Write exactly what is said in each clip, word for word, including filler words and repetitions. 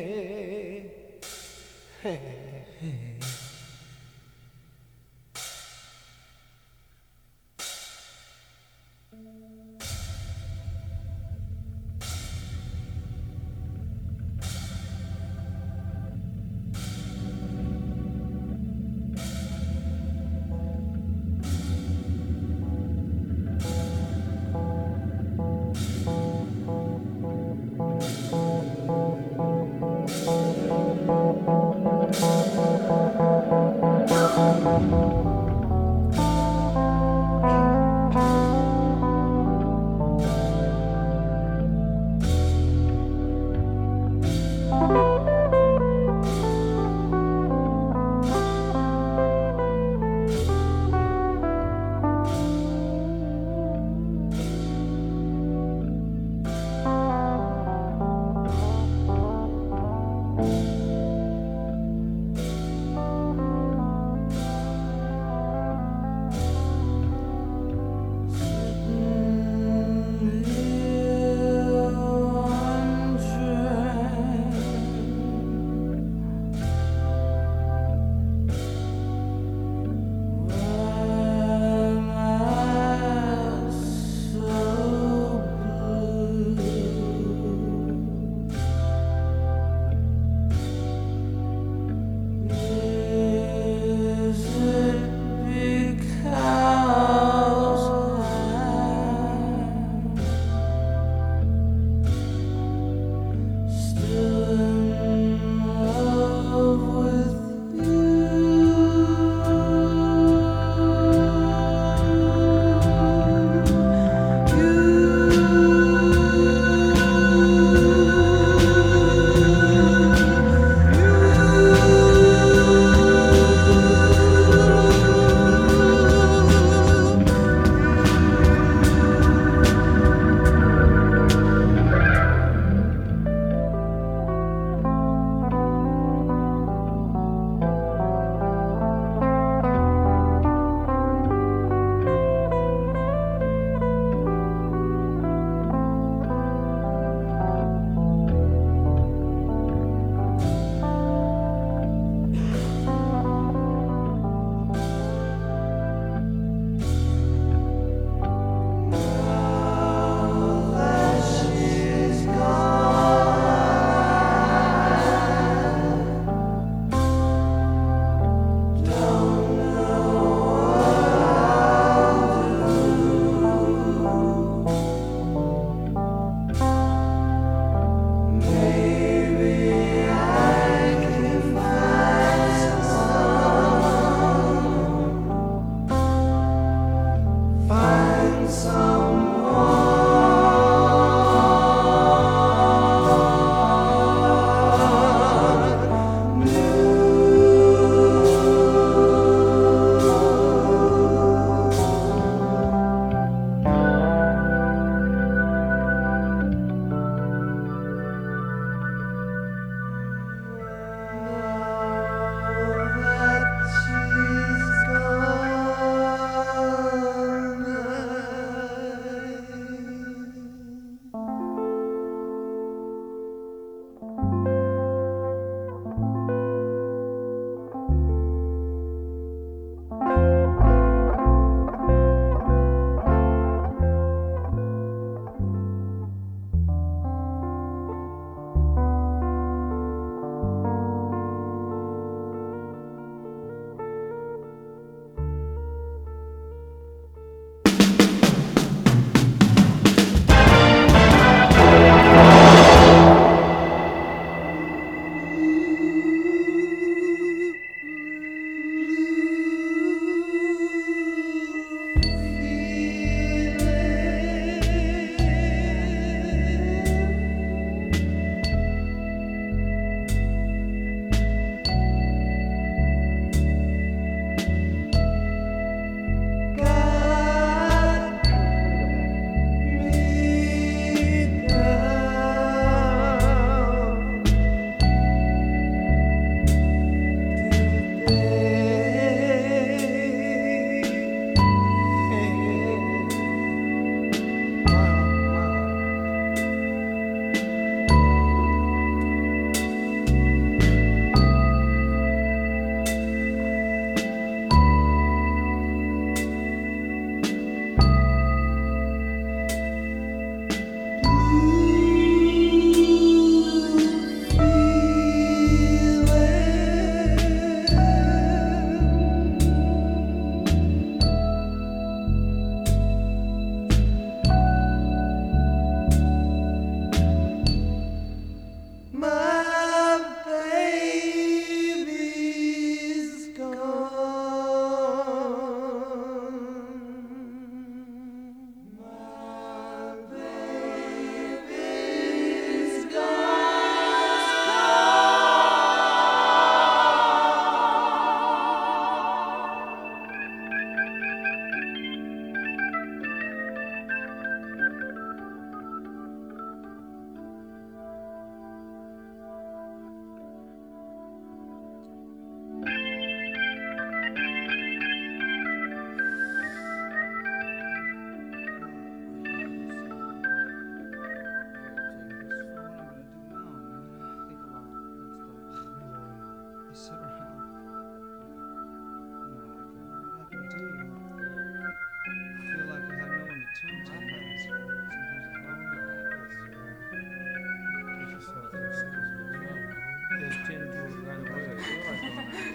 Thank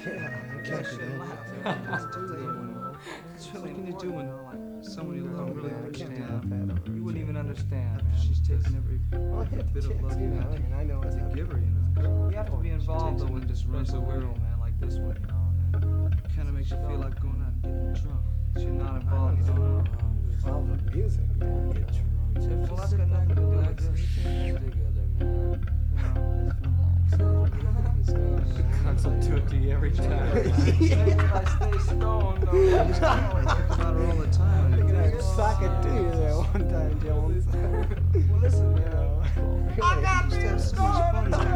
Yeah, That shit laugh, man. It's too late, you know. It's really what can you do when like somebody who don't really understand? You wouldn't even understand, man. She's taking every Well, every hit the bit of chicks, love you you know. got I mean, I know to what's up. give her, you know. You have to be involved though with this special girl, man, like this one, you know. And kind of makes you feel like going out and getting drunk. You're not involved, you don't know. Involved with music, man. Get drunk. Well, that's got nothing to do with this. Consult to it to you every time. I stay strong, though. I think about her all the time. I think I was talking to you there one time, Jones. Well, listen, You know. I got me a strong.